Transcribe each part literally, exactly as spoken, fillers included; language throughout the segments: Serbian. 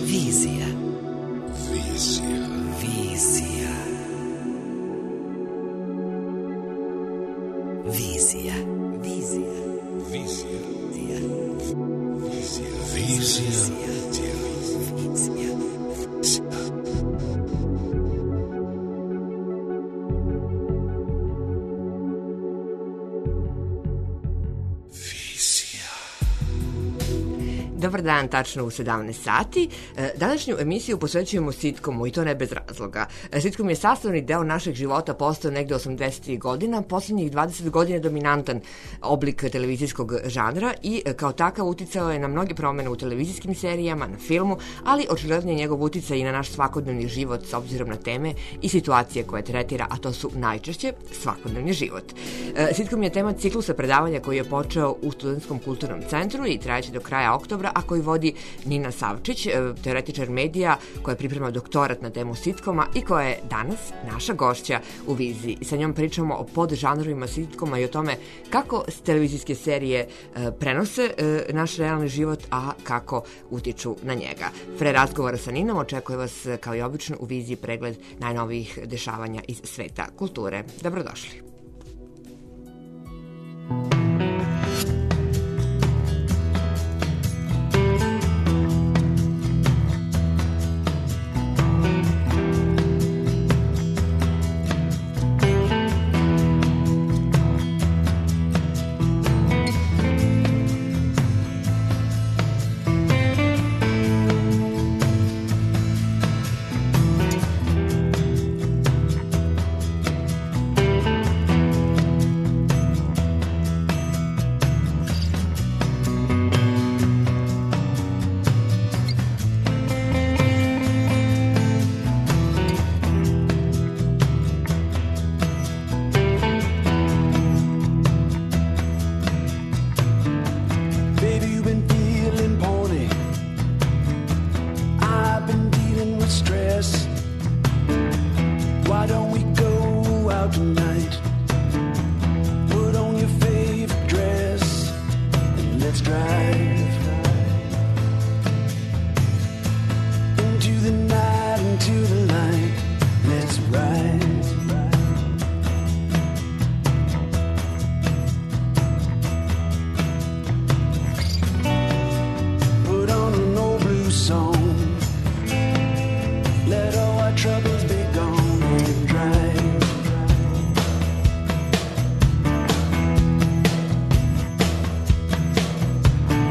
Vizija. Vizija. Vizija. Vizija. Vizija. Vizija. Vizija. Vizija. Dobar dan, tačno u sedamnaest sati. Današnju emisiju posvećujemo sitcomu i to ne bez razloga. Sitcom je sastavni deo našeg života, postao negde osamdesetih godina, posljednjih dvadeset godina dominantan oblik televizijskog žanra i kao takav uticao je na mnoge promene u televizijskim serijama, na filmu, ali očigledno je njegov uticaj i na naš svakodnevni život s obzirom na teme i situacije koje tretira, a to su najčešće svakodnevni život. Sitcom je tema ciklusa predavanja koji je počeo u Studentskom kulturnom centru i trajeće do kraja oktobra, a koji vodi Nina Savčić, teoretičar medija koja priprema doktorat na temu sitkoma i koja je danas naša gošća u Viziji. Sa njom pričamo o podžanrovima sitkoma i o tome kako televizijske serije prenose naš realni život, a kako utiču na njega. Pre razgovora sa Ninom očekuje vas kao i obično u Viziji pregled najnovijih dešavanja iz sveta kulture. Dobrodošli.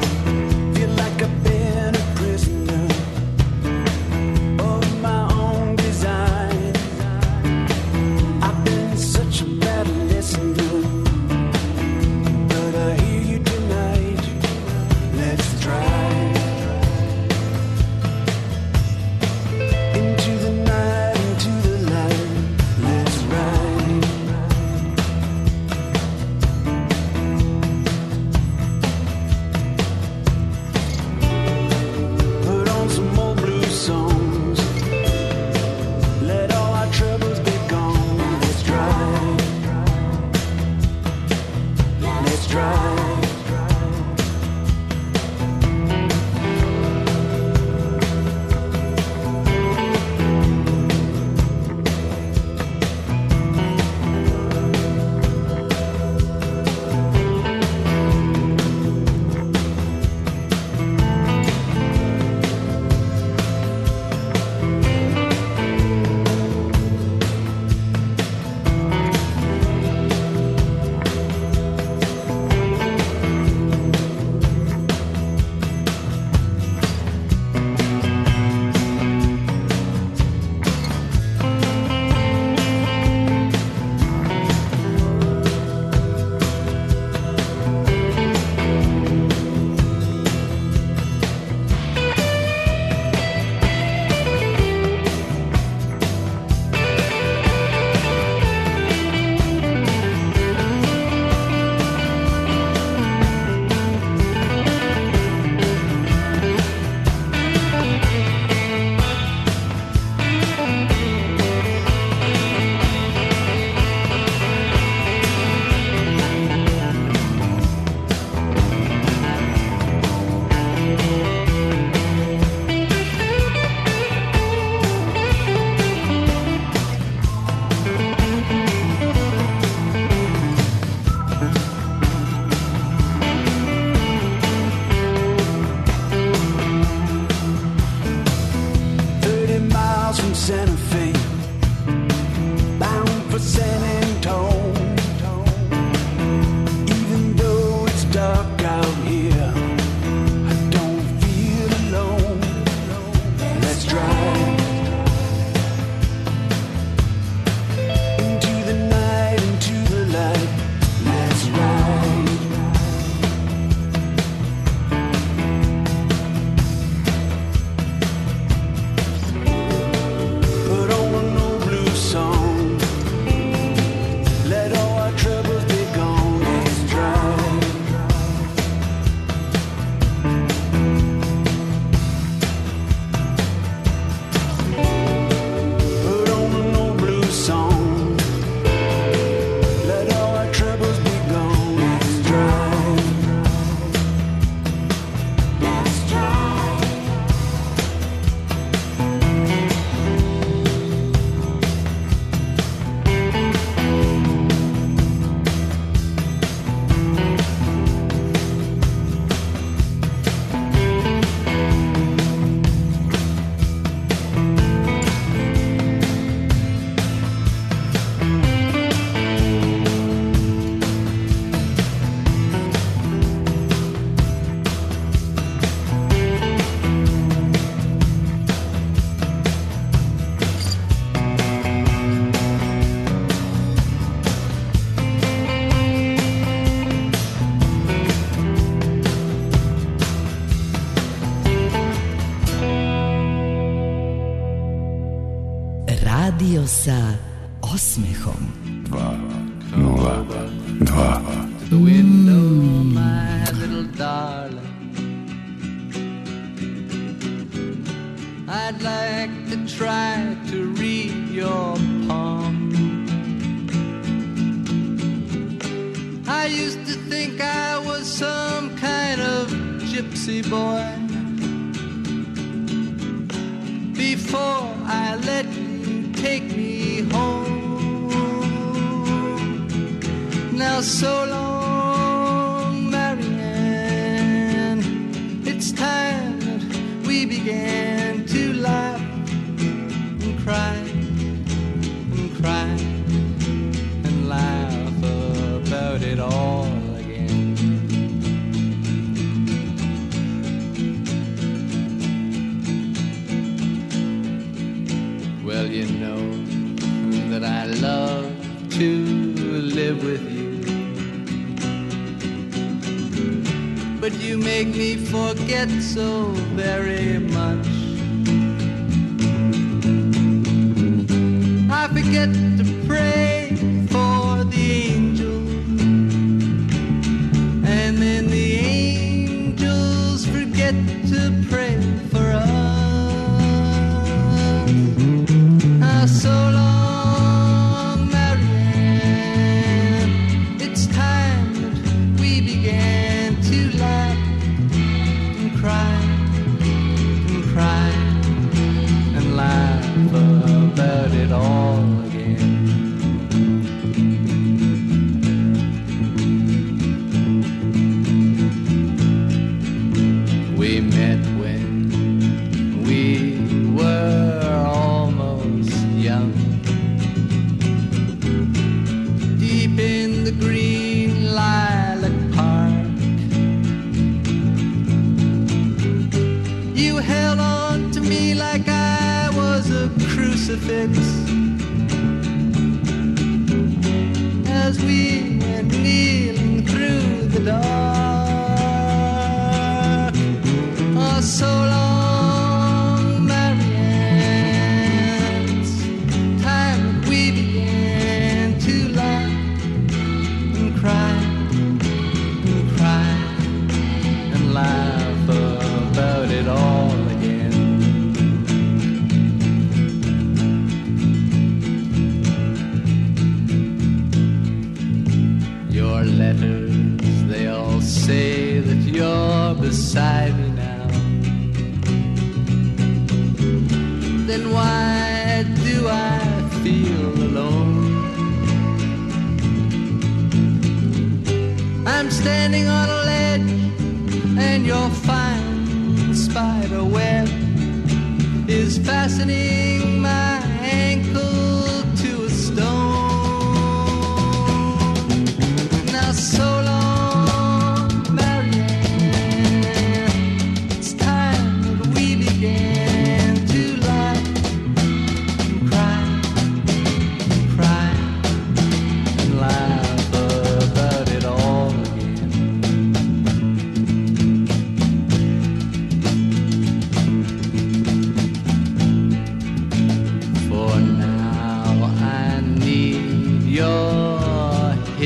Feel like I've been a prisoner of my own from Santa Fe, bound for San Antone. Even though it's dark out here, I don't feel alone. Let's drive into the night, into the light. Let's ride. Put on an old blues song. Let all our troubles be gone. Let's drive. Put on an old blues song. Let all our troubles be gone. Let's drive. Let's drive. Radio sa osmehom. Nula dva. The window, my little darling. I'd like to try to read your palm. I used to think I was some kind of gypsy boy before I let you take me home. Now so long, Marianne, it's time that we began to laugh and cry and cry and laugh about it all again. Well, you know that I love to live with you, but you make me forget so very much. I forget to pray for the angels, and then the angels forget to pray for us. Ah, so long, Marianne, it's time that we began to laugh and cry and cry and laugh about it all again. We met when we were almost young, deep in the green lilac park. You held on to me like I was a crucifix as we went kneeling through the dark. Oh, so long, Marianne, it's time that we began to laugh and cry and cry and laugh about it all again. Your letters, they all say that you're beside me now. Then why do I feel alone? I'm standing on a ledge and your fine spider web is fastening my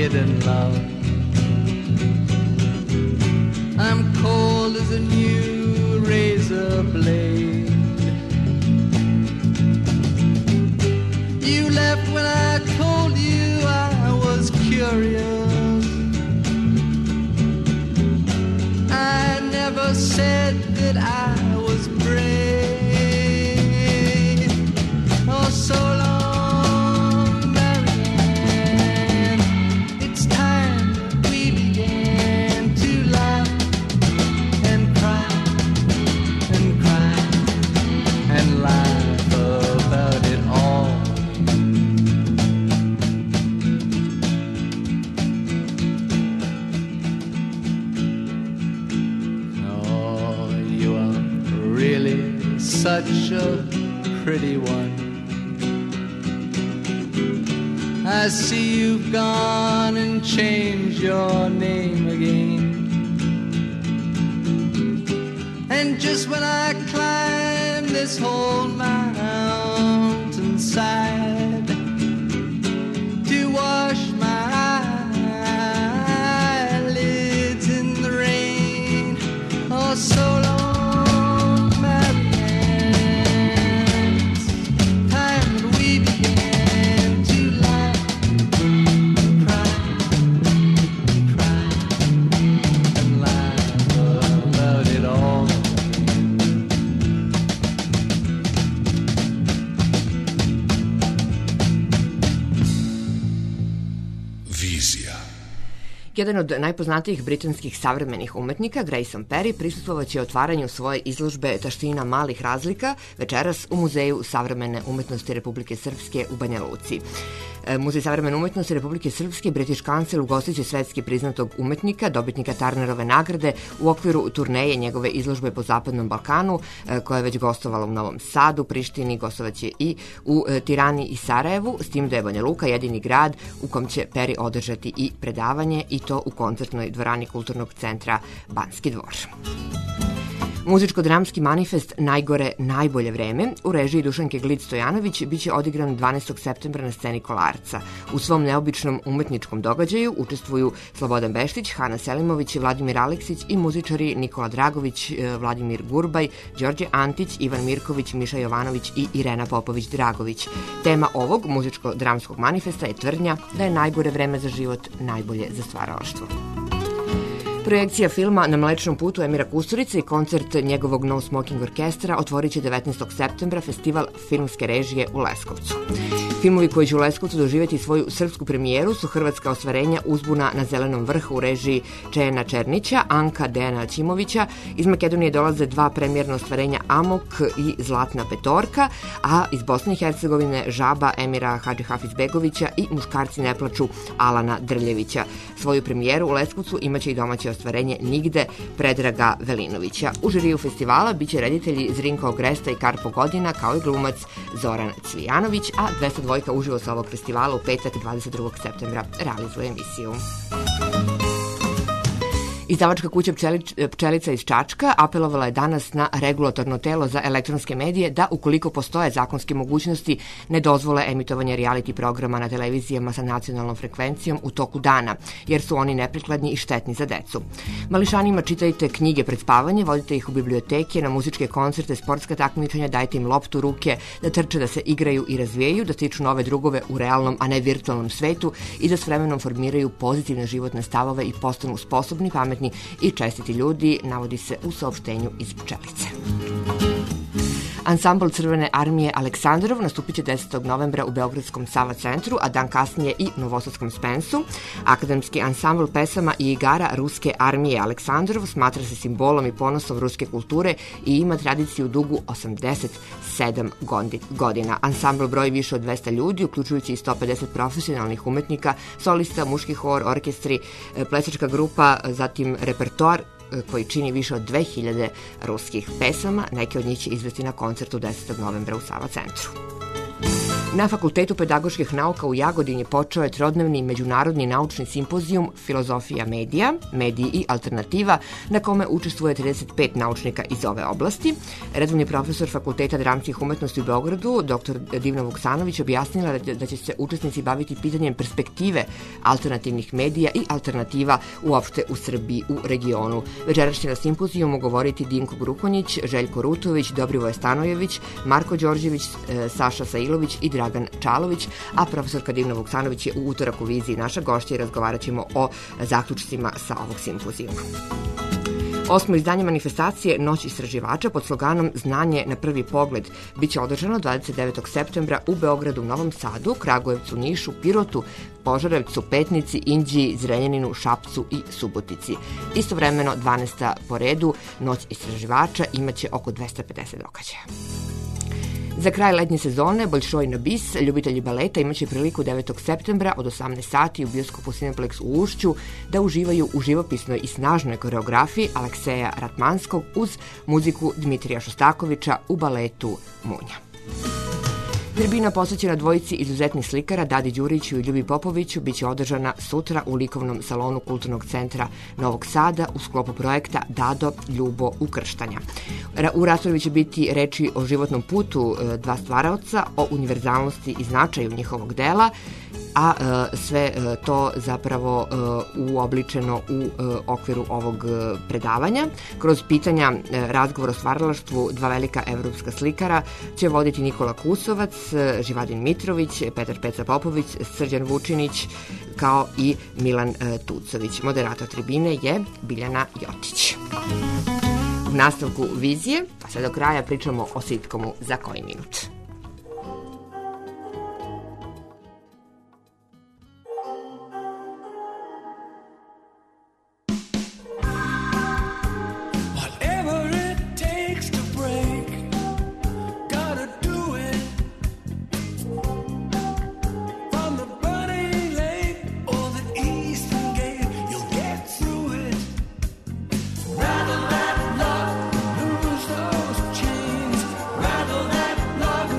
hidden love. I'm cold as a new razor blade. You left when I told you I was curious. I never said that I was brave. Oh, so long, Marianne. It's time that we began to laugh and cry and cry and laugh about it all. Such a pretty one. I see you've gone and changed your name again. And just when I climb this whole mountainside to wash my eyelids in the rain, oh, so long. Jedan od najpoznatijih britanskih savremenih umetnika, Grayson Perry, prisustvovaće otvaranju svoje izložbe Taština malih razlika večeras u Muzeju savremene umetnosti Republike Srpske u Banja Luci. Muzej savremene umetnosti Republike Srpske British Council ugostiće svetski priznatog umetnika, dobitnika Turnerove nagrade u okviru turneje njegove izložbe po Zapadnom Balkanu, koja je već gostovala u Novom Sadu, Prištini, gostovaće i u Tirani i Sarajevu, s tim da je Banja Luka jedini grad u kom će Perry održati i predavanje, i to u koncertnoj dvorani Kulturnog centra Banski dvor. Muzičko-dramski manifest Najgore, najbolje vreme u režiji Dušanke Glic-Stojanović biće odigran dvanaestog septembra na sceni Kolarca. U svom neobičnom umetničkom događaju učestvuju Slobodan Beštić, Hana Selimović, Vladimir Aleksić i muzičari Nikola Dragović, Vladimir Gurbaj, Đorđe Antić, Ivan Mirković, Miša Jovanović i Irena Popović-Dragović. Tema ovog muzičko-dramskog manifesta je tvrdnja da je najgore vreme za život najbolje za stvaralaštvo. Projekcija filma Na Mlečnom putu Emira Kusturice i koncert njegovog No Smoking orkestra otvorit će devetnaestog septembra festival filmske režije u Leskovcu. Filmovi koji će u Leskovcu doživjeti svoju srpsku premijeru su Hrvatska ostvarenja Uzbuna na Zelenom vrhu u režiji Čejana Černića, Anka Dejana Ćimovića. Iz Makedonije dolaze dva premijerna ostvarenja Amok i Zlatna petorka, a iz Bosne i Hercegovine Žaba Emira Hadžihafizbegovića i Muškarci ne plaču Alana Drljevića. Svoju premijeru u Leskovcu imaće i domaće ostvarenje Nigde Predraga Velinovića. U žiriju festivala biće reditelji Zrinko Ogresta i Karpo Godina, kao i glumac Zoran Cvijanović, a dvesta dvojka uživo sa ovog festivala u petak dvadeset drugog septembra realizuje emisiju. Izdavačka kuća Pčelica iz Čačka apelovala je danas na regulatorno telo za elektronske medije da, ukoliko postoje zakonske mogućnosti, ne dozvole emitovanje reality programa na televizijama sa nacionalnom frekvencijom u toku dana, jer su oni neprikladni i štetni za decu. Mališanima čitajte knjige pred spavanje, vodite ih u biblioteke, na muzičke koncerte, sportska takmičenja, dajte im loptu u ruke, da trče, da se igraju i razvijaju, da stiču nove drugove u realnom, a ne virtualnom svetu i da s vremenom formiraju pozitivne životne stavove i postanu sposobni, pametni i čestiti ljudi, navodi se u saopštenju iz Pčelice. Ansambl Crvene armije Aleksandrov nastupit će desetog novembra u Beogradskom Sava centru, a dan kasnije i Novosadskom Spensu. Akademski ansambl pesama i igara Ruske armije Aleksandrov smatra se simbolom i ponosom ruske kulture i ima tradiciju dugu osamdeset sedam godina. Ansambl broji više od dvesta ljudi, uključujući i sto pedeset profesionalnih umetnika, solista, muški hor, orkestri, plesačka grupa, zatim repertoar koji čini više od dve hiljade ruskih pesama. Neke od njih će izvesti na koncertu desetog novembra u Sava centru. Na Fakultetu pedagoških nauka u Jagodini počeo je trodnevni međunarodni naučni simpozijum Filozofija medija, mediji i alternativa, na kome učestvuje trideset pet naučnika iz ove oblasti. Redovni profesor Fakulteta dramskih umetnosti u Beogradu, doktor Divna Vuksanović, objasnila da će se učesnici baviti pitanjem perspektive alternativnih medija i alternativa uopšte u Srbiji, u regionu. Večerašnji na simpozijumu govoriti Dinko Grukonjić, Željko Rutović, Dobrivoje Stanojević, Marko Đorđević, Saša Sailović i Dragan Čalović, a profesorka Divna Vuksanović je u utorak u viziji naša gošća i razgovarat ćemo o zaključcima sa ovog simpozijuma. Osmo izdanje manifestacije Noć istraživača pod sloganom Znanje na prvi pogled biće održano dvadeset devetog septembra u Beogradu, Novom Sadu, Kragujevcu, Nišu, Pirotu, Požarevcu, Petnici, Inđiji, Zrenjaninu, Šapcu i Subotici. Istovremeno, dvanaesta po redu, Noć istraživača imaće oko dvesta pedeset događaja. Za kraj letnje sezone, Bolšoj na bis, ljubitelji baleta imaće priliku devetog septembra od osamnaest sati u bioskopu Cineplex u Ušću da uživaju u živopisnoj i snažnoj koreografiji Alekseja Ratmanskog uz muziku Dmitrija Šostakovića u baletu Munja. Tribina posvećena dvojici izuzetnih slikara Dadi Đuriću i Ljubi Popoviću biće održana sutra u likovnom salonu Kulturnog centra Novog Sada u sklopu projekta Dado, Ljubo, ukrštanja. U raspravi će biti reči o životnom putu dva stvaraoca, o univerzalnosti i značaju njihovog dela, a sve to zapravo uobličeno u okviru ovog predavanja. Kroz pitanja razgovor o stvaralaštvu dva velika evropska slikara će voditi Nikola Kusovac, Živadin Mitrović, Petar Peca Popović, Srđan Vučinić, kao i Milan Tucović. Moderator tribine je Biljana Jočić. U nastavku vizije, pa sve do kraja pričamo o sitkomu Za koji minut. Rattle that love,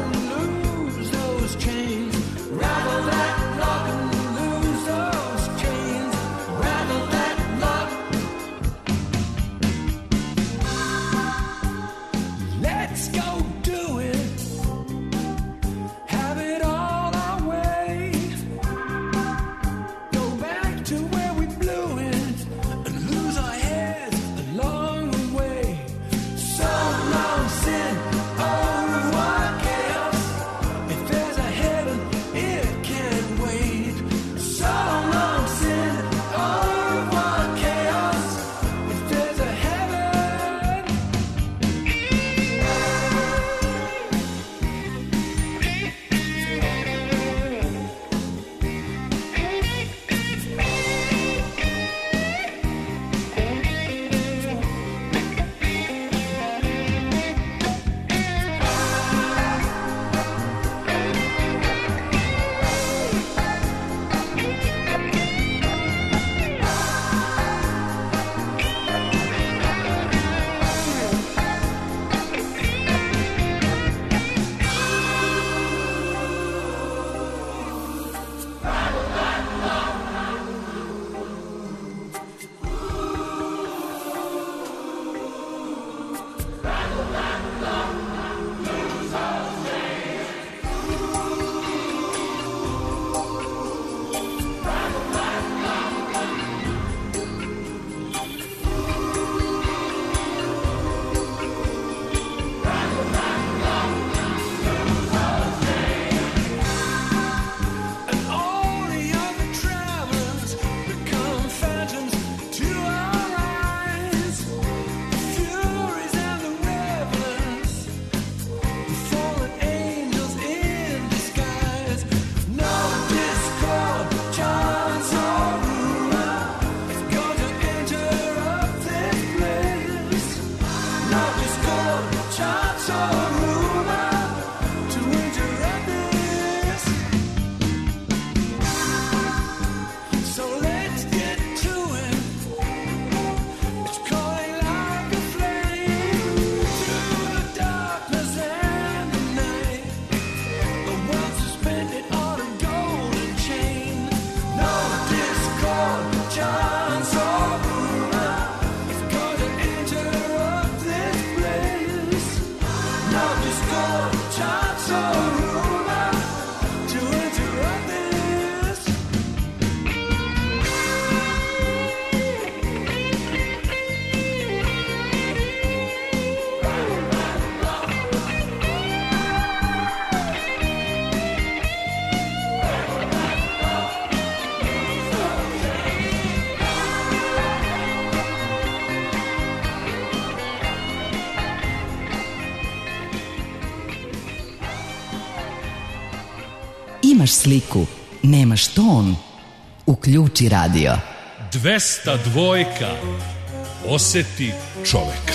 Imaš sliku, nemaš ton? Uključi radio. dvesta dvojka. Oseti čoveka.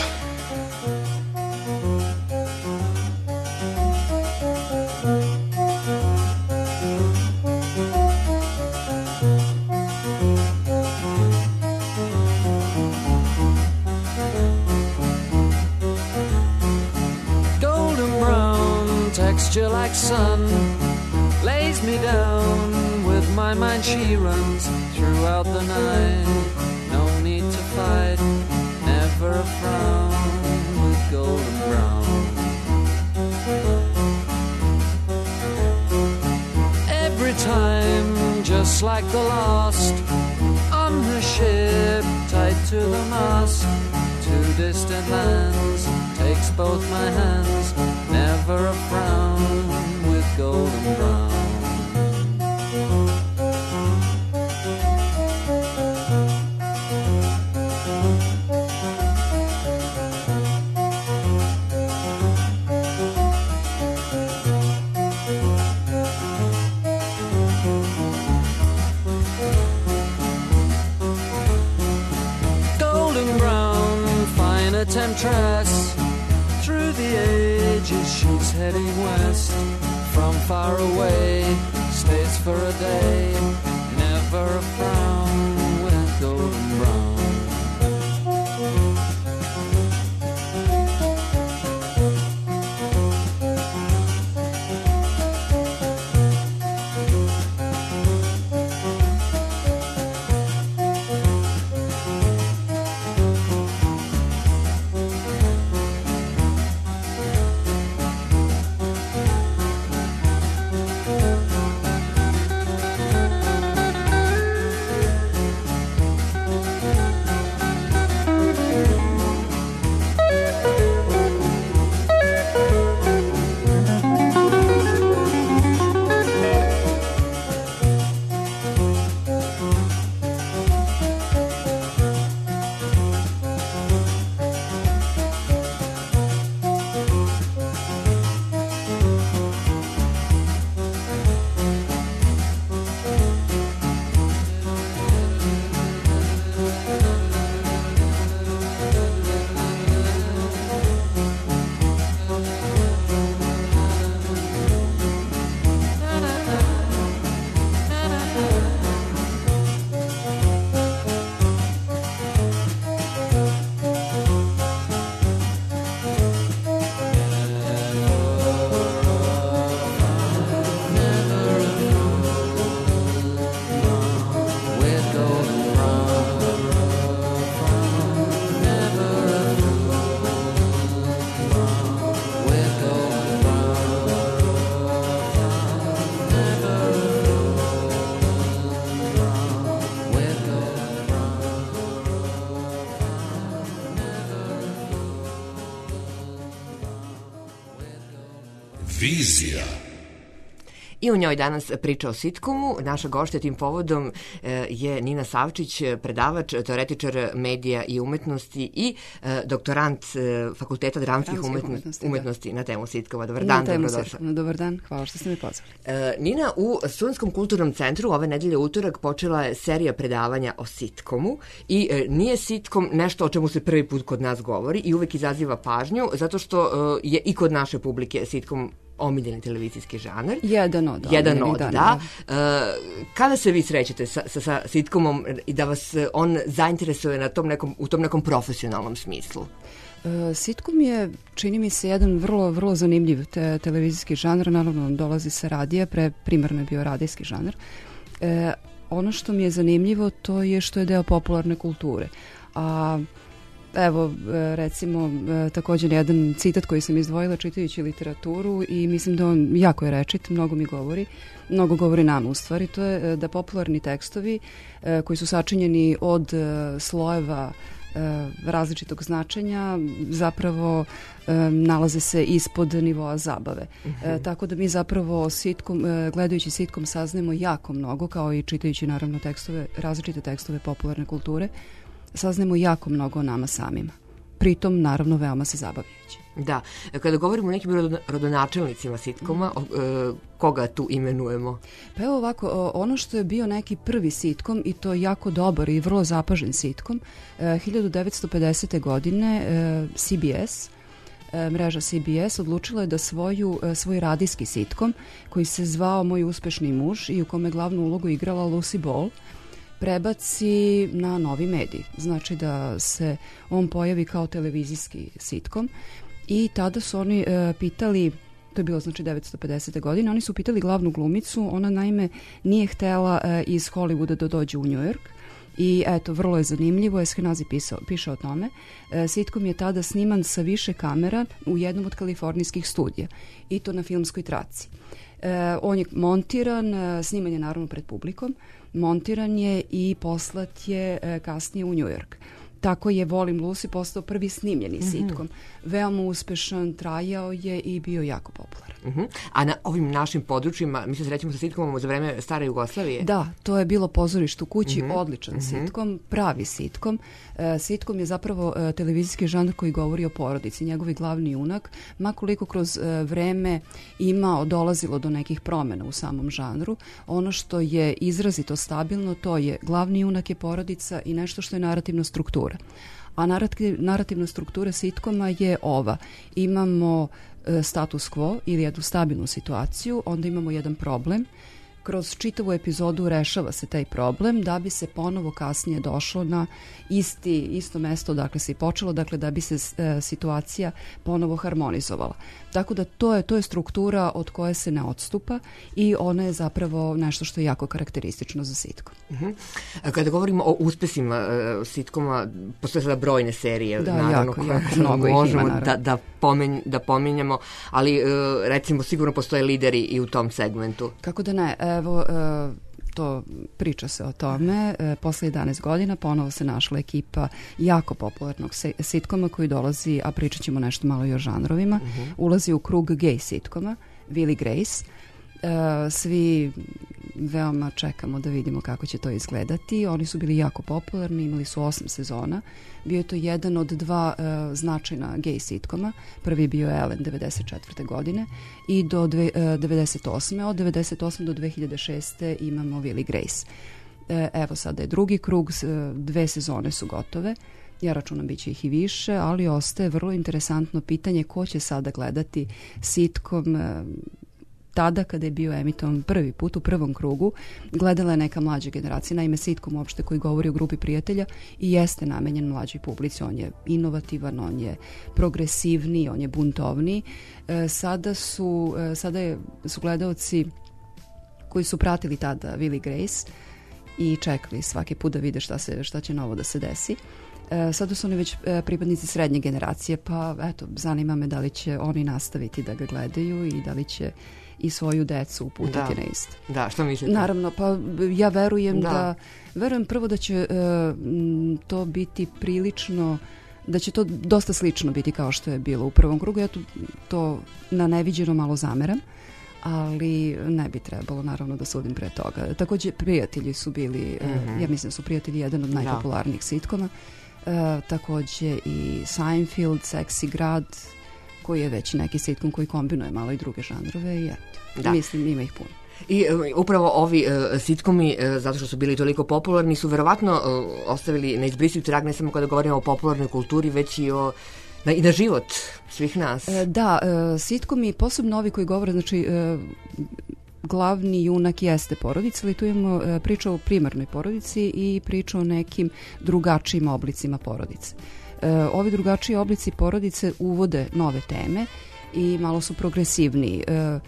Golden brown texture like sun lays me down. With my mind she runs throughout the night. No need to fight, never a frown with golden brown. Every time, just like the last, on her ship tied to the mast. Two distant lands, takes both my hands, never a frown with golden brown. Temptress, through the ages she's heading west. From far away, stays for a day, never a frown with golden brown. Vizija. I u njoj danas priča o sitkomu. Naša gošća tim povodom je Nina Savčić, predavač, teoretičar medija i umetnosti i doktorant Fakulteta dramskih umetnosti, umetnosti, umetnosti na temu sitkoma. Dobar dan, dobrodošla. Dobar dan, hvala što ste me pozvali. Nina, u Studentskom kulturnom centru ove nedelje utorak počela je serija predavanja o sitkomu i nije sitkom nešto o čemu se prvi put kod nas govori i uvek izaziva pažnju, zato što je i kod naše publike sitkom omiljeni televizijski žanr. Jedan od. Jedan od, da. da. Uh, kada se vi srećete sa, sa, sa sitkomom i da vas on zainteresuje na tom nekom, u tom nekom profesionalnom smislu? Uh, sitkom je, čini mi se, jedan vrlo, vrlo zanimljiv te, televizijski žanr. Naravno, on dolazi sa radija, pre primarno je bio radijski žanr. Uh, ono što mi je zanimljivo, to je što je deo popularne kulture. A evo, recimo, također jedan citat koji sam izdvojila čitajući literaturu i mislim da on jako je rečit, mnogo mi govori, mnogo govori nama u stvari, to je da popularni tekstovi koji su sačinjeni od slojeva različitog značenja zapravo nalaze se ispod nivoa zabave. Uh-huh. E, tako da mi zapravo sitkom, gledajući sitkom saznajemo jako mnogo, kao i čitajući naravno tekstove, različite tekstove popularne kulture, saznajemo jako mnogo o nama samima. Pritom naravno veoma se zabavljajući. Da, kada govorimo o nekim rodonačelnicima sitkoma, mm. o, koga tu imenujemo? Pa evo ovako, ono što je bio neki prvi sitkom i to jako dobar i vrlo zapažen sitkom, hiljadu devetsto pedesete. godine C B S, mreža C B S odlučila je da svoju, svoj radijski sitkom, koji se zvao Moj uspešni muž i u kome glavnu ulogu igrala Lucy Ball, prebaci na novi medij. Znači da se on pojavi kao televizijski sitkom i tada su oni e, pitali, to je bilo znači devetsto pedesete. godine, oni su pitali glavnu glumicu, ona naime nije htela e, iz Hollywooda da dođe u New York i eto, vrlo je zanimljivo, Eskenazi pisao, piše o tome. E, sitkom je tada sniman sa više kamera u jednom od kalifornijskih studija i to na filmskoj traci. E, on je montiran, e, sniman je naravno pred publikom, montiran je i poslat je e, kasnije u New York. Tako je Volim Lucy postao prvi snimljeni mm-hmm. sitkom. Veoma uspešan, trajao je i bio jako popularan. Mm-hmm. A na ovim našim područjima, mi se srećemo sa sitkomom za vreme stare Jugoslavije? Da, to je bilo Pozorište u kući, mm-hmm. odličan mm-hmm. sitkom, pravi sitkom. E, sitkom je zapravo e, televizijski žanr koji govori o porodici, njegovi glavni junak, makoliko kroz e, vreme imao, dolazilo do nekih promjena u samom žanru, ono što je izrazito stabilno, to je glavni junak je porodica i nešto što je narativna struktura. A narativ, narativna struktura sitkoma je ova. Imamo e, status quo ili jednu stabilnu situaciju, onda imamo jedan problem. Kroz čitavu epizodu rešava se taj problem da bi se ponovo kasnije došlo na isti, isto mesto dakle se i počelo, dakle da bi se e, situacija ponovo harmonizovala. Tako da to je, to je struktura od koje se ne odstupa i ona je zapravo nešto što je jako karakteristično za sitkom. Uh-huh. Kada govorimo o uspesima uh, sitkoma, postoje sada brojne serije, da, naravno, jako, koje jako mnogo možemo ih ima, da, da, pomenj, da pominjemo, ali uh, recimo sigurno postoje lideri i u tom segmentu. Kako da ne, evo... Uh, to priča se o tome. E, posle jedanaest godina ponovo se našla ekipa jako popularnog sitkoma koji dolazi, a pričat ćemo nešto malo i o žanrovima, uh-huh. ulazi u krug gay sitkoma, Will i Grace. E, svi veoma čekamo da vidimo kako će to izgledati. Oni su bili jako popularni, imali su osam sezona. Bio je to jedan od dva e, značajna gay sitkoma. Prvi je bio Ellen devedeset četvrte. godine i do dve, e, devedeset osme. Od devedeset osme do dve hiljade šeste. imamo Will i Grace. E, evo sada je drugi krug, dve sezone su gotove. Ja računam bit će ih i više, ali ostaje vrlo interesantno pitanje ko će sada gledati sitkom. E, tada kada je bio emitovan prvi put u prvom krugu, gledala je neka mlađa generacija, naime sitkom uopšte koji govori o grupi prijatelja i jeste namenjen mlađoj publici, on je inovativan, on je progresivni, on je buntovni. E, sada su, e, sada je, su gledaoci koji su pratili tada Will i Grace i čekali svaki put da vide šta, se, šta će novo da se desi. E, sada su oni već e, pripadnici srednje generacije, pa eto, zanima me da li će oni nastaviti da ga gledaju i da li će i svoju decu uputiti da. na isto. Da, što mislite? Naravno, pa ja verujem da, da verujem prvo da će uh, to biti prilično, da će to dosta slično biti kao što je bilo u prvom krugu. Ja to, to na neviđeno malo zameram, ali ne bi trebalo naravno da sudim pre toga. Također prijatelji su bili, mm-hmm. uh, ja mislim da su prijatelji jedan od najpopularnijih sitkoma. Uh, također i Seinfeld, Seksi grad, koji je već neki sitkom koji kombinuje malo i druge žanrove i eto, da. Mislim ima ih puno. I uh, upravo ovi uh, sitkomi, uh, zato što su bili toliko popularni, su verovatno uh, ostavili neizbrisiv trag ne samo kada govorimo o popularnoj kulturi, već i o na, i na život svih nas. E, da, uh, sitkomi, posebno ovi koji govore, znači uh, glavni junak jeste porodica, ali tu imamo uh, priču o primarnoj porodici i priču o nekim drugačijim oblicima porodice. E, ovi drugačiji oblici porodice uvode nove teme i malo su progresivniji. E,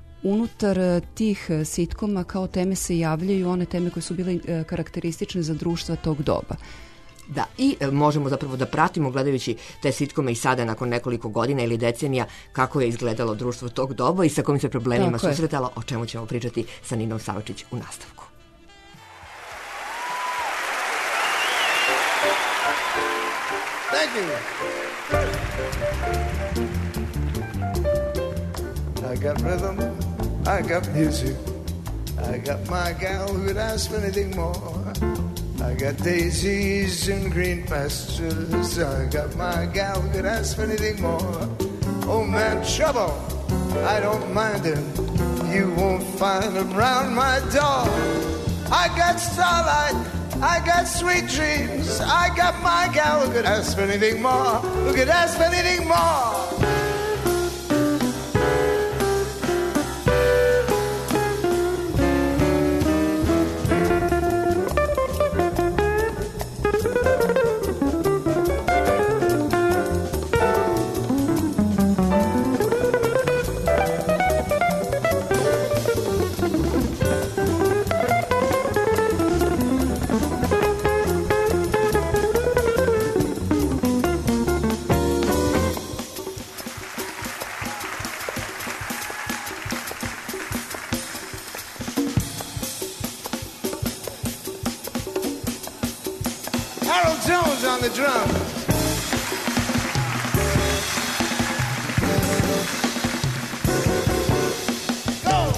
unutar tih sitkoma kao teme se javljaju one teme koje su bile e, karakteristične za društva tog doba. Da, i e, možemo zapravo da pratimo gledajući te sitkome i sada nakon nekoliko godina ili decenija kako je izgledalo društvo tog doba i sa kojim se problemima Tako je. susretalo, o čemu ćemo pričati sa Ninom Savčić u nastavku. Thank you. I got rhythm, I got music, I got my gal who'd ask for anything more. I got daisies and green pastures, I got my gal who could ask for anything more. Oh man, trouble, I don't mind him, you won't find him round my door. I got starlight, I got sweet dreams, I got my gal who could ask for anything more, who could ask for anything more. Harold Jones on the drum. Go!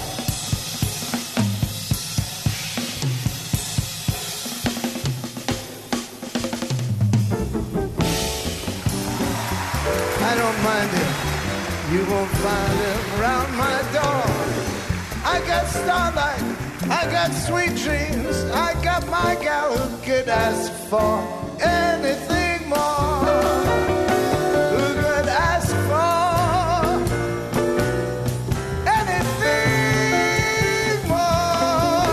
I don't mind him. You won't find him around my door. I got starlight. I got sweet dreams. I got my gal who could ask for anything more. Who could ask for anything more?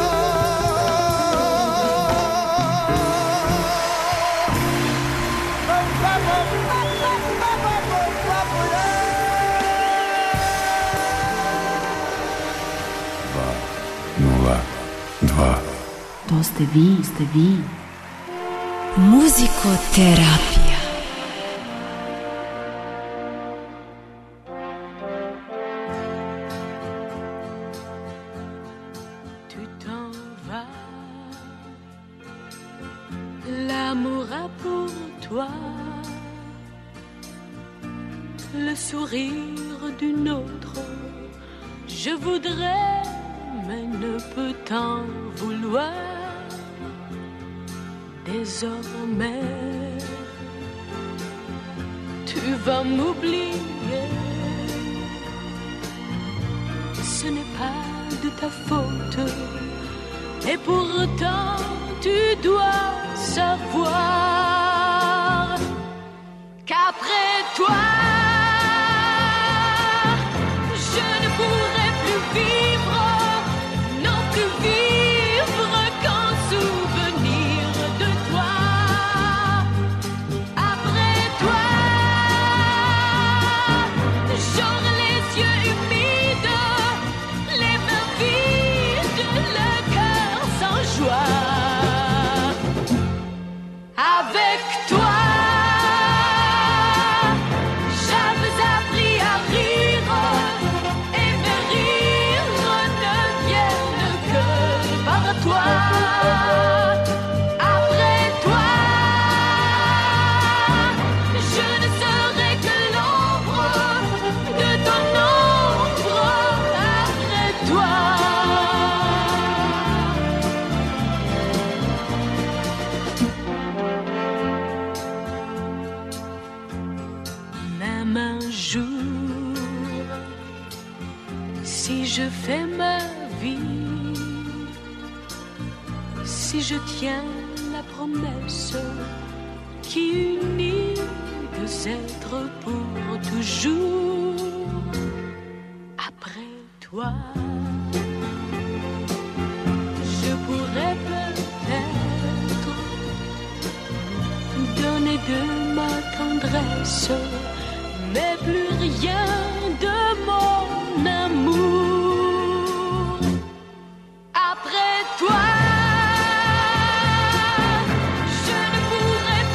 Nula, dva. To ste vi, ste vi. Muzikoterapija. Tu t'en vas, l'amour a pour toi le sourire d'une autre. Je voudrais, mais ne peux t'en vouloir. Désormais, tu vas m'oublier. Ce n'est pas de ta faute. Et pourtant, tu dois savoir qu'après toi, je ne pourrai plus vivre, non plus vivre qu'en souvenir de toi. Après toi, j'aurai les yeux humides, les mains vides, le cœur sans joie. Avec toi, j'avais appris à rire, et mes rires ne viennent que par toi. Après toi, je ne serai que l'ombre de ton ombre. Après toi, même un jour, si je fais ma vie, si je tiens la promesse qui unit deux êtres pour toujours, après toi, je pourrais peut-être donner de ma tendresse, mais plus rien de mon amour. Après toi, je ne pourrai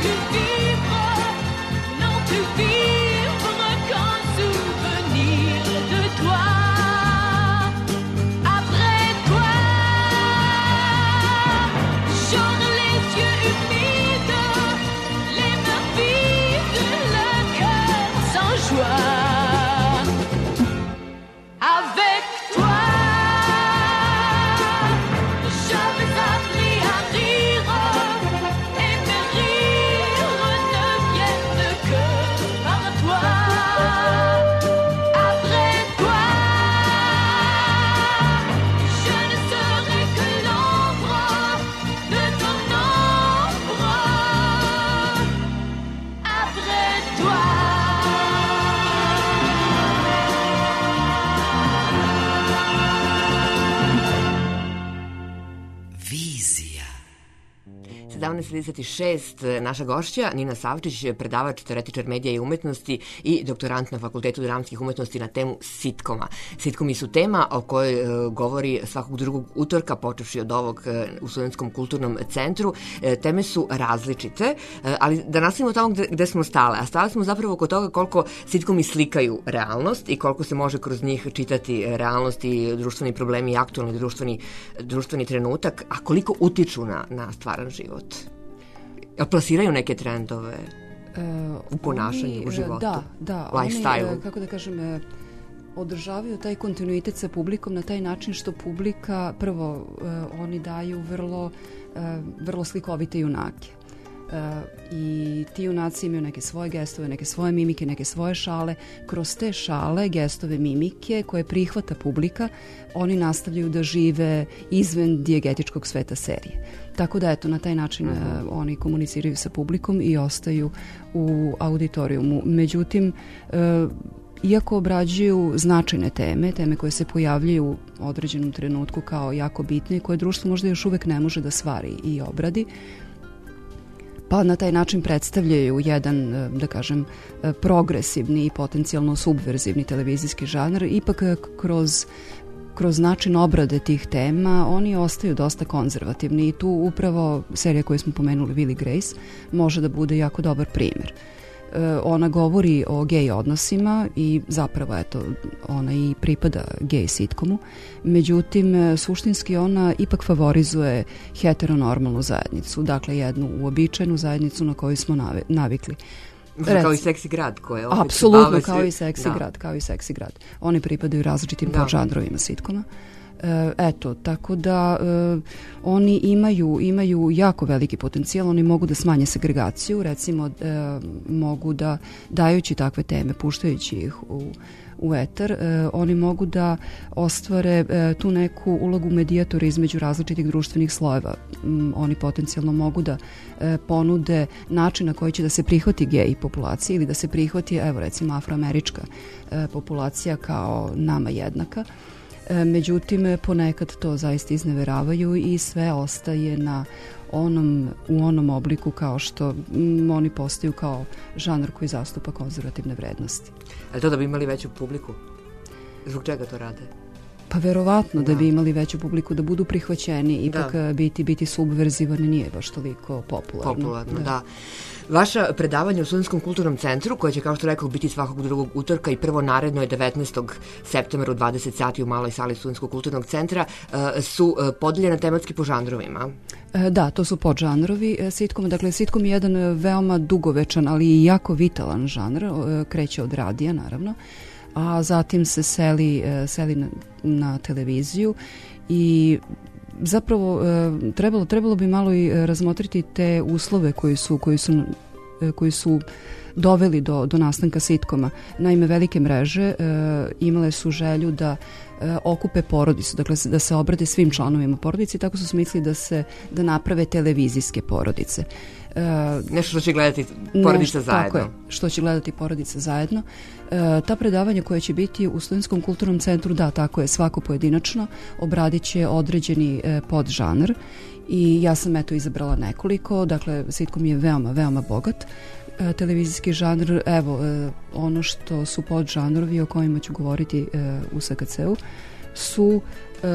sedamnaest trideset šest naša gošća Nina Savčić, predavač, teoretičar medija i umetnosti i doktorant na Fakultetu dramskih umetnosti na temu sitkoma. Sitkomi su tema o kojoj uh, govori svakog drugog utorka, počevši od ovog uh, u Studentskom kulturnom centru. Uh, teme su različite, uh, ali da nastavimo tamo gde, gde smo stale. A stale smo zapravo kod toga koliko sitkomi slikaju realnost i koliko se može kroz njih čitati realnost i društveni problemi i aktualni društveni, društveni trenutak, a koliko utiču na, na stvaran život. Plasiraju neke trendove u ponašanju, oni, u životu, da, da, lifestyle. Oni, kako da kažem, održavaju taj kontinuitet sa publikom na taj način što publika, prvo, oni daju vrlo, vrlo slikovite junake. Uh, i ti junaci imaju neke svoje gestove, neke svoje mimike, neke svoje šale. Kroz te šale, gestove, mimike koje prihvata publika, oni nastavljaju da žive izven dijegetičkog sveta serije. Tako da, eto, na taj način uh-huh. uh, oni komuniciraju sa publikom i ostaju u auditorijumu. Međutim, uh, iako obrađuju značajne teme, teme koje se pojavljaju u određenom trenutku kao jako bitne i koje društvo možda još uvek ne može da stvari i obradi, pa na taj način predstavljaju jedan, da kažem, progresivni i potencijalno subverzivni televizijski žanr, ipak kroz, kroz način obrade tih tema oni ostaju dosta konzervativni i tu upravo serija koju smo pomenuli, Will i Grace, može da bude jako dobar primjer. Ona govori o gej odnosima i zapravo, eto, ona i pripada gej sitkomu. Međutim, suštinski ona ipak favorizuje heteronormalnu zajednicu, dakle jednu uobičajenu zajednicu na koju smo navikli. Rec, kao i Seksi grad koje opet apsolutno kao i Seksi grad, kao i Seksi grad. Oni pripadaju različitim da. podžanrovima sitkoma. Eto, tako da uh, oni imaju, imaju jako veliki potencijal, oni mogu da smanje segregaciju, recimo uh, mogu da, dajući takve teme, puštajući ih u, u etar, uh, oni mogu da ostvare uh, tu neku ulogu medijatora između različitih društvenih slojeva. Um, oni potencijalno mogu da uh, ponude način na koji će da se prihvati gej populacija ili da se prihvati, evo recimo, afroamerička uh, populacija kao nama jednaka. Međutim, ponekad to zaista izneveravaju i sve ostaje na onom, u onom obliku kao što m, oni postaju kao žanr koji zastupa konzervativne vrednosti. Ali to da bi imali veću publiku? Zbog čega to rade? Pa verovatno da, da bi imali veću publiku, da budu prihvaćeni, ipak da. biti, biti subverzivani nije baš toliko popularno. Popularno, da. da. Vaša predavanja u Studentskom kulturnom centru, koje će, kao što rekao, biti svakog drugog utorka i prvo naredno je devetnaestog septembra u dvadeset sati u maloj sali Studentskog kulturnog centra, su podeljene tematski po žanrovima. Da, to su podžanrovi sitkoma. Dakle, sitkom je jedan veoma dugovečan, ali i jako vitalan žanr, kreće od radija, naravno, a zatim se seli, seli na, na televiziju i zapravo trebalo, trebalo bi malo i razmotriti te uslove koji su, koji su, koji su doveli do, do nastanka sitkoma. Naime, velike mreže e, imale su želju da e, okupe porodicu, dakle da se obrade svim članovima porodice i tako su smislili da se da naprave televizijske porodice. E, nešto što će gledati porodica zajedno. Tako je, što će gledati porodica zajedno. E, ta predavanja koja će biti u Studentskom kulturnom centru, da, tako je, svako pojedinačno, obradit će određeni e, podžanr i ja sam eto izabrala nekoliko, dakle sitkom je veoma, veoma bogat e, televizijski žanr. Evo, e, ono što su podžanrovi o kojima ću govoriti e, u S K C-u su e,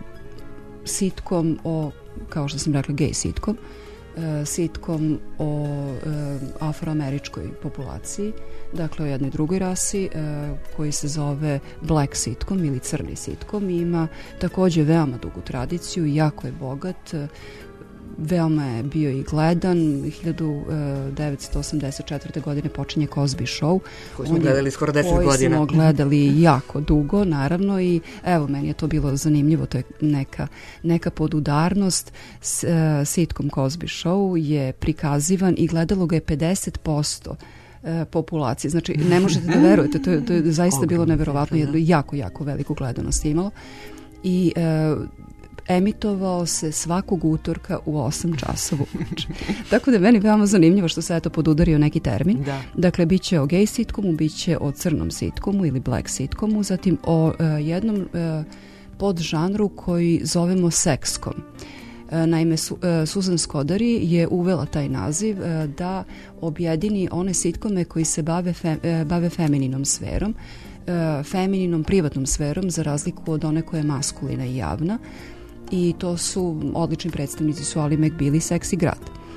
sitkom o, kao što sam rekla, gej sitkom, e, sitkom o e, afroameričkoj populaciji, dakle o jednoj drugoj rasi e, koji se zove black sitkom ili crni sitkom i ima takođe veoma dugu tradiciju, jako je bogat, veoma je bio i gledan. hiljadu devetsto osamdeset četvrte. godine počinje Cosby Show. Koji smo gledali skoro deset koji godina. Koji smo gledali jako dugo, naravno, i evo, meni je to bilo zanimljivo, to je neka, neka podudarnost. S, uh, sitkom Cosby Show je prikazivan i gledalo ga je pedeset posto populacije. Znači, ne možete da verujete, to je, to je zaista bilo neverovatno, jedno jako, jako veliku gledanost imalo. I e, emitovao se svakog utorka u osam časova uveče. Tako da je meni veoma zanimljivo što se eto podudario neki termin. Da. Dakle, bit će o gej sitkomu, bit će o crnom sitkomu ili black sitkomu, zatim o e, jednom e, podžanru koji zovemo sekskom. Naime, Susan Skodari je uvela taj naziv da objedini one sitkome koji se bave, fe, bave femininom sferom, femininom privatnom sferom, za razliku od one koja je maskulina i javna. I to su odlični predstavnici su Ali McBeal i Seksi grad.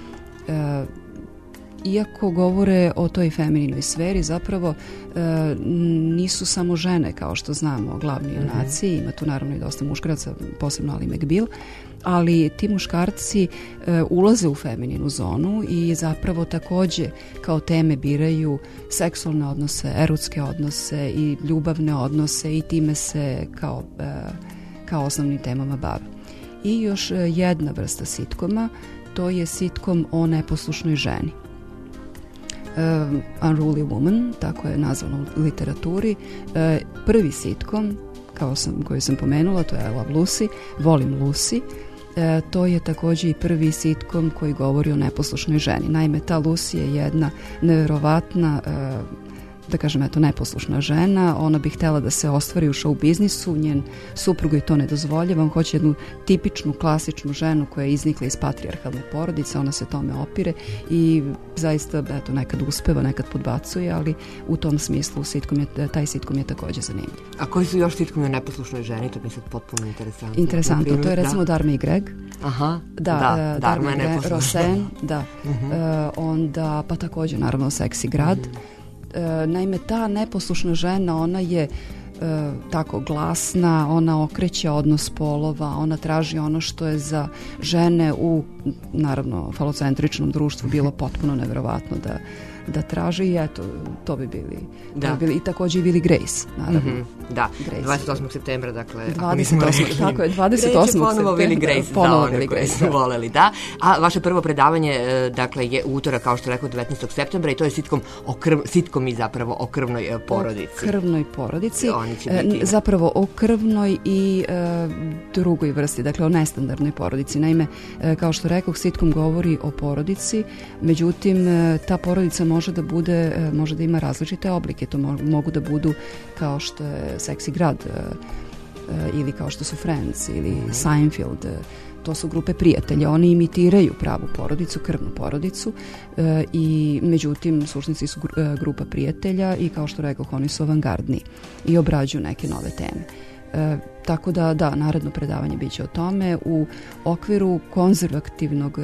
Iako govore o toj femininoj sferi, zapravo e, nisu samo žene, kao što znamo, glavni junaci, ima tu naravno i dosta muškaraca, posebno Ali McBeal, ali ti muškarci e, ulaze u femininu zonu i zapravo takođe kao teme biraju seksualne odnose, erotske odnose i ljubavne odnose i time se kao, e, kao osnovnim temama bave. I još jedna vrsta sitkoma, to je sitkom o neposlušnoj ženi. Uh, Unruly Woman, tako je nazvano u literaturi. Uh, prvi sitkom, kao sam, koji sam pomenula, to je I Love Lucy, Volim Lucy. Uh, to je takođe i prvi sitkom koji govori o neposlušnoj ženi. Naime, ta Lucy je jedna neverovatna, uh, da kažem, eto, neposlušna žena. Ona bi htela da se ostvari u show biznisu, njen suprug joj to ne dozvoljava. On hoće jednu tipičnu, klasičnu ženu koja je iznikla iz patrijarhalne porodice, ona se tome opire i zaista, eto, nekad uspeva, nekad podbacuje, ali u tom smislu sitkom je, taj sitkom je takođe zanimljiv. A koji su još sitkomi o neposlušnoj ženi? To mi je sad potpuno interesantno. Interesantno, to je recimo da. Dharma i Greg. Aha, da, da, uh, Dharma i Greg, Rosen, da. Uh-huh. uh, onda, pa takođe, naravno, Seksi grad. Uh-huh. E, naime, ta neposlušna žena, ona je e, tako glasna, ona okreće odnos polova, ona traži ono što je za žene u, naravno, falocentričnom društvu bilo potpuno neverovatno da, da traži i eto, to bi bili, da. To bi bili i takođe i Billy Grace, naravno. Mm-hmm, da, Grace. dvadeset osmog septembra, dakle, dvadeset osmog tako je, dvadeset osmog ponovo Billy Grace, ponovo za one Billy koje Grace, su voleli, da. A vaše prvo predavanje, dakle, je utorak, kao što rekao, devetnaestog septembra i to je sitkom o krv, sitkom i zapravo o krvnoj porodici. O krvnoj porodici, Oni će biti... e, zapravo o krvnoj i e, drugoj vrsti, dakle o nestandardnoj porodici. Naime, e, kao što rekao, sitkom govori o porodici, međutim, e, ta porodica može da bude, može da ima različite oblike. To mogu da budu kao što je Seksi grad ili kao što su Friends ili Seinfeld. To su grupe prijatelja. Oni imitiraju pravu porodicu, krvnu porodicu i međutim sušnici su grupa prijatelja i kao što rekao, oni su avangardni i obrađuju neke nove teme. E, tako da, da, naredno predavanje biće o tome u okviru konzervativnog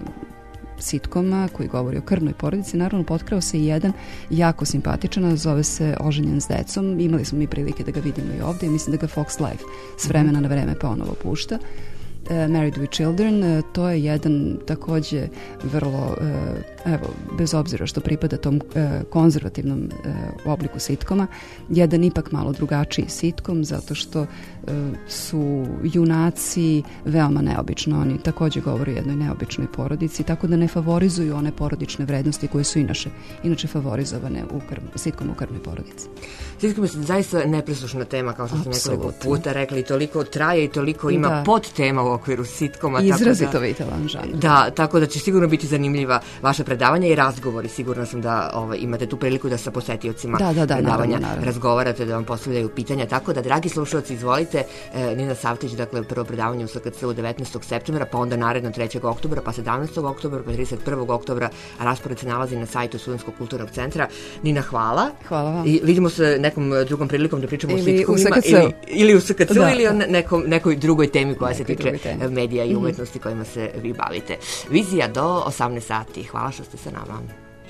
sitkoma koji govori o krvnoj porodici. Naravno, potkrao se i jedan jako simpatičan, zove se Oženjen s decom. Imali smo mi prilike da ga vidimo i ovde i mislim da ga Fox Life s vremena na vreme ponovo pušta. Uh, Married with Children, uh, to je jedan takođe vrlo, uh, evo, bez obzira što pripada tom uh, konzervativnom uh, obliku sitkoma, jedan ipak malo drugačiji sitkom, zato što uh, su junaci veoma neobično, oni takođe govore o jednoj neobičnoj porodici, tako da ne favorizuju one porodične vrednosti koje su inače, inače favorizovane u krv, sitkom u krvnoj porodici. Sitkom je zaista nepreslušna tema, kao što ste nekoliko puta rekli, toliko traje i toliko ima da. Podtema u okviru sitkoma. Izrazito vitalan žanr. Da, tako da će sigurno biti zanimljiva vaša predavanja i razgovori. Sigurno sam da ovaj, imate tu priliku da sa posetiocima da, da, da, predavanja naravno, naravno. razgovarate, da vam postavljaju pitanja. Tako da, dragi slušalci, izvolite, eh, Nina Savtić, dakle, prvo predavanje u S K C u devetnaestog septembra, pa onda naredno trećeg oktobra, pa sedamnaestog oktobra, pa trideset prvog oktobra, a raspored se nalazi na sajtu Studentskog kulturnog centra. Nina, hvala. Hvala vam. I vidimo se nekom drugom prilikom da pričamo ili o sitkomima. Ili, ili u S K C da. Ili o nekom, nekoj drugoj temi koja nekoj se tiče medija i umetnosti kojima se vi bavite. Vizija do osamnaest sati. Hvala što ste sa nama.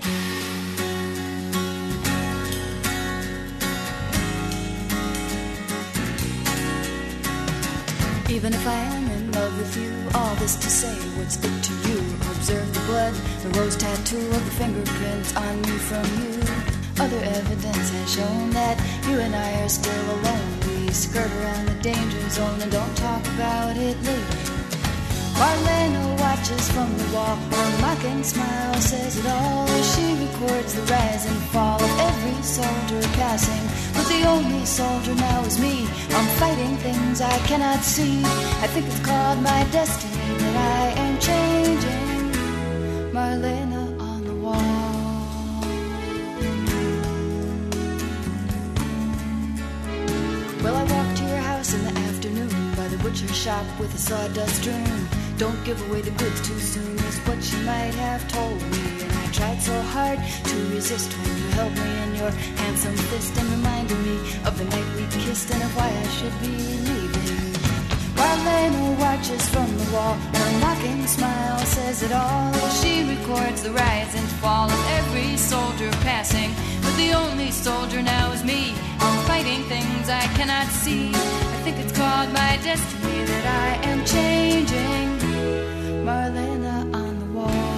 Even if I am in love with you, all this to say, what's it to you? Observe the blood, the rose tattoo of the fingerprints on me from you. Other evidence has shown that you and I are still alone. We skirt around the danger zone and don't talk about it later. Marlena watches from the walk, her mocking smile says it all as she records the rise and fall of every soldier passing. But the only soldier now is me. I'm fighting things I cannot see. I think it's called my destiny that I am changing. Marlena on the wall. Well, I walked to your house in the afternoon by the butcher shop with a sawdust room. Don't give away the goods too soon is what she might have told me. And I tried so hard to resist when you held me in your handsome fist and reminded me of the night we kissed and of why I should be leaving. Marlena watches from the wall, her mocking smile says it all. She records the rise and fall of every soldier passing, but the only soldier now is me. I'm fighting things I cannot see. I think it's called my destiny that I am changing. Marlena on the wall.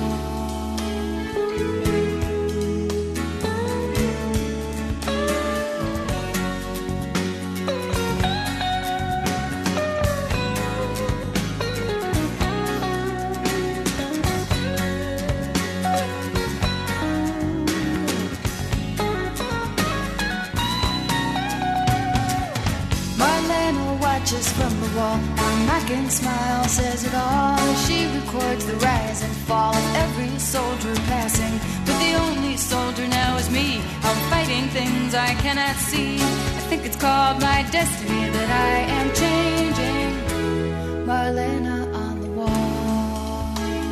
Watches from the wall, her mocking smile says it all. She records the rise and fall of every soldier passing, but the only soldier now is me. I'm fighting things I cannot see. I think it's called my destiny that I am changing. Marlena on the wall.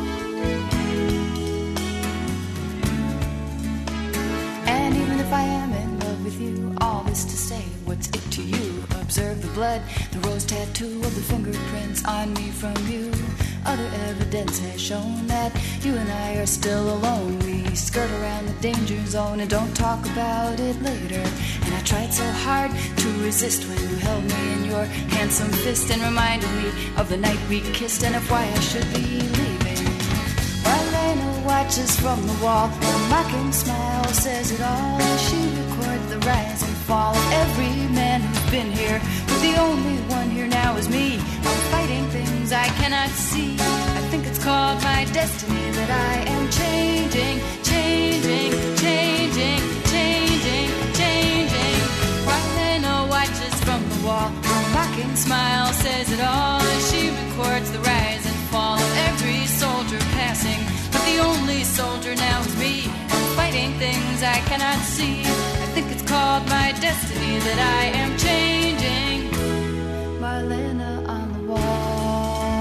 And even if I am in love with you, all this to say, what's it to you? Observe the blood, the rose tattoo of the fingerprints on me from you. Other evidence has shown that you and I are still alone. We skirt around the danger zone and don't talk about it later. And I tried so hard to resist when you held me in your handsome fist and reminded me of the night we kissed and of why I should be leaving. Marlena watches from the wall, her mocking smile says it all. She records the rise and fall of every man who's been here, but the only one here now is me. I'm fighting things I cannot see. I think it's called my destiny that I am changing, changing, changing, changing, changing. Marlena watches from the wall, her mocking smile says it all. She records the rise and fall of every soldier passing, but the only soldier now is me. I'm fighting things I cannot see. I think it's called my destiny that I am changing. Marlena on the wall.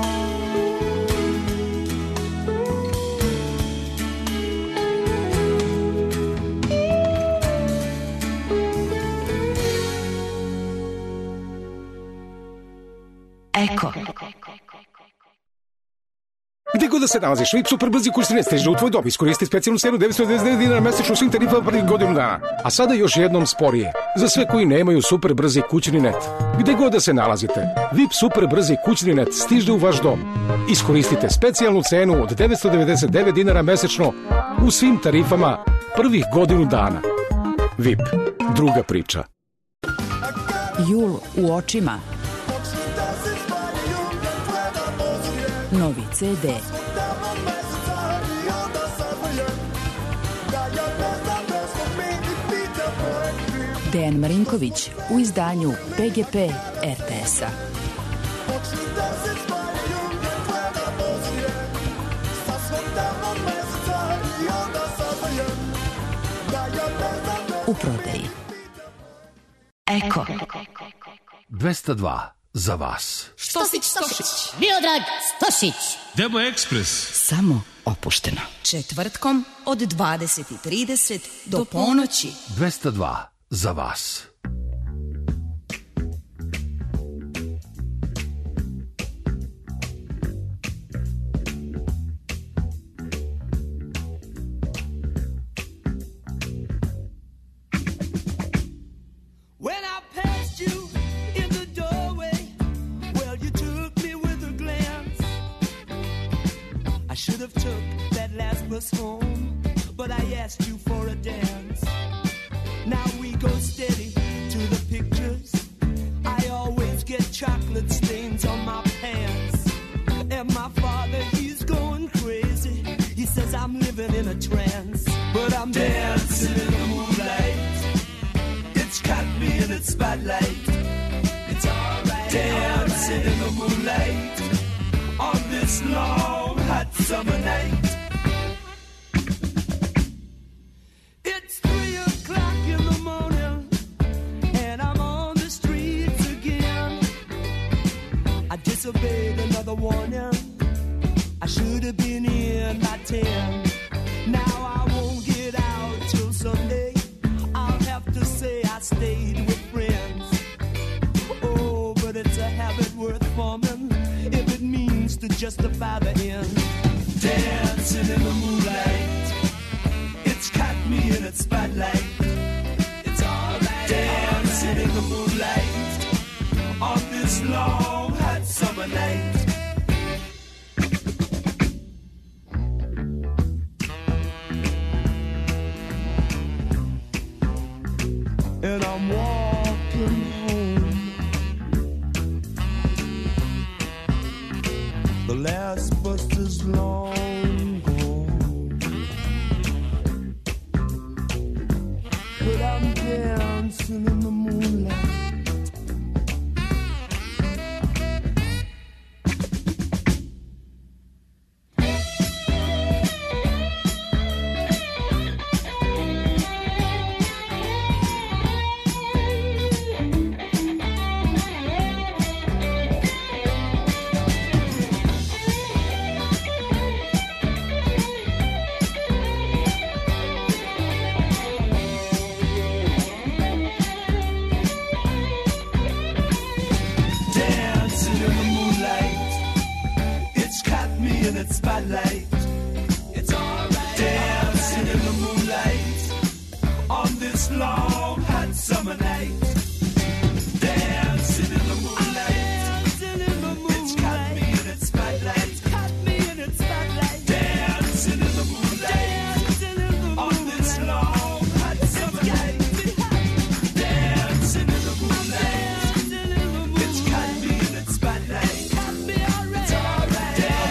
Eko. Gde god da se nalaziš, Vip super brzi kurs ne stiže u tvoj dom. Iskoristi specijalnu cenu devetsto devedeset devet dinara mesečno svim tarifama prvih godinu dana. A sada još jednom sporije. Za sve koji nemaju super brzi kućni net. Gde god da se nalazite, Vip super brzi kućni net stiže u vaš dom. Iskoristite specijalnu cenu od devetsto devedeset devet dinara mesečno u svim tarifama prvih godinu dana. Vip, druga priča. Jul u očima. Novi ce de. Dejan Marinković u izdanju P G P R T S-a. U prodaji. Eko. dvesta dva za vas. Štosić, Stošić. Miodrag Stošić. Debo Ekspres. Samo opušteno. Četvrtkom od dvadeset i trideset do ponoći. dvesta dva za vas. Should have took that last bus home, but I asked you for a dance. Now we go steady to the pictures. I always get chocolate stains on my pants. And my father, he's going crazy. He says I'm living in a trance, but I'm dancing in the moonlight. It's caught me in its spotlight. It's alright. Dancing in the moonlight on this long hot summer night. It's three o'clock in the morning and I'm on the streets again. I disobeyed another warning I should have been in by ten. Now I won't get out till Sunday. I'll have to say I stayed with friends. Oh, but it's a habit worth forming if it means to justify the end. Dancing in the moonlight, it's caught me in its spotlight. It's alright. Dancing in the moonlight on this long hot summer night. And I'm walking home. The last bus is long gone, but I'm dancing in the moonlight. Spotlight. It's alright. Dancing in the moonlight on this long hot summer night. Dancing in the moonlight. Dancing in the moonlight. It's caught me in its spotlight. It's caught me in its spotlight. Dancing in the moonlight. Dancing in the moonlight on this long hot summer night. Dancing in the moonlight. Dancing in the moonlight. It's caught me in its spotlight. It's caught me already. It's alright.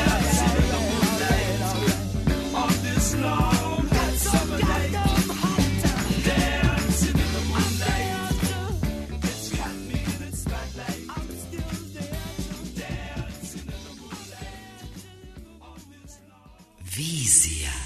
Vizija.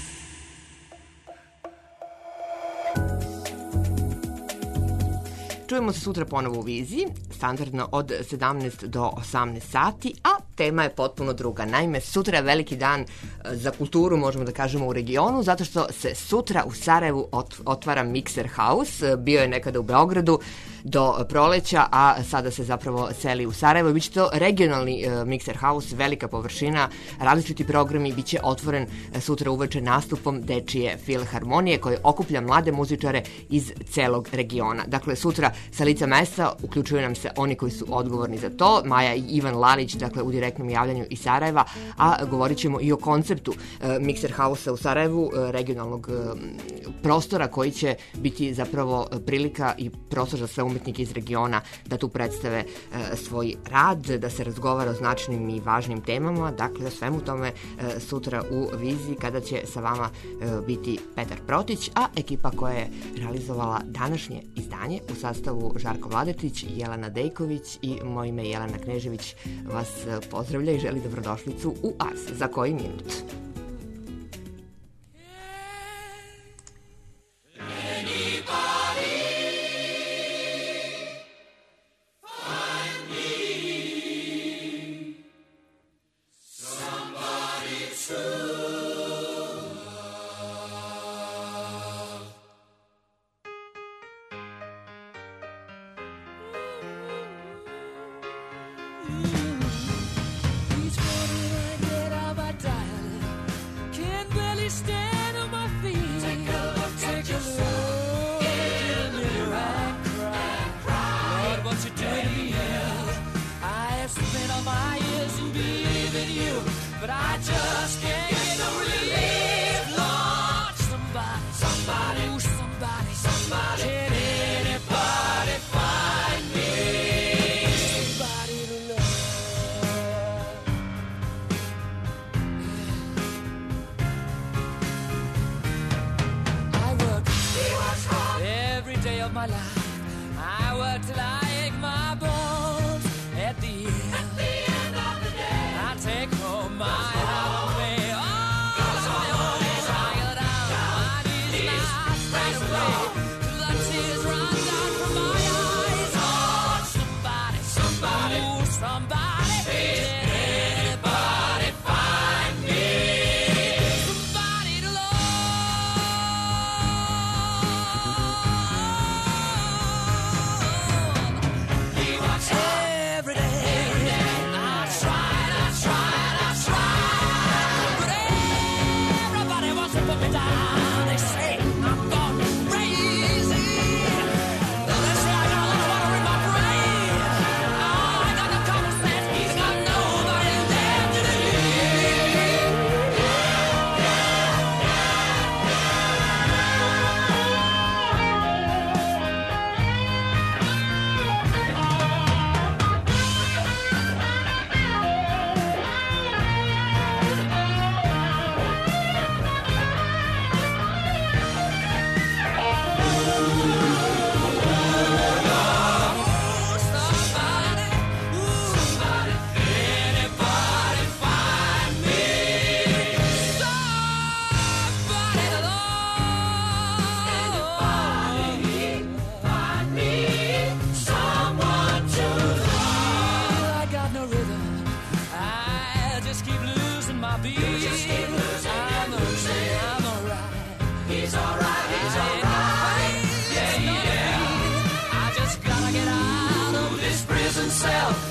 Čujemo se sutra ponovo u Viziji, standardno od sedamnaest do osamnaest sati, a tema je potpuno druga. Naime, sutra je veliki dan za kulturu, možemo da kažemo, u regionu, zato što se sutra u Sarajevu otvara Mixer House. Bio je nekada u Beogradu do proleća, a sada se zapravo seli u Sarajevo. Biće to regionalni uh, Mixer House, velika površina, različiti programi, biće otvoren uh, sutra uveče nastupom Dečije filharmonije koje okuplja mlade muzičare iz celog regiona. Dakle, sutra sa lica mesta uključuju nam se oni koji su odgovorni za to, Maja i Ivan Lalić, dakle u direktnom javljanju iz Sarajeva, a govorit ćemo i o konceptu uh, Mixer House-a u Sarajevu, uh, regionalnog uh, prostora koji će biti zapravo prilika i prostor za sve umetnike iz regiona da tu predstave e, svoj rad, da se razgovara o značajnim i važnim temama. Dakle, o svemu tome e, sutra u Viziji kada će sa vama e, biti Petar Protić, a ekipa koja je realizovala današnje izdanje u sastavu Žarko Vladetić, Jelena Dejković i moje ime Jelena Knežević vas pozdravlja i želi dobrodošlicu u Ars. Za koji minut? Take home my heart away. my beat. You just keep losing and losing. I'm alright. He's alright, he's alright. Yeah, yeah. I just gotta get out of this prison cell.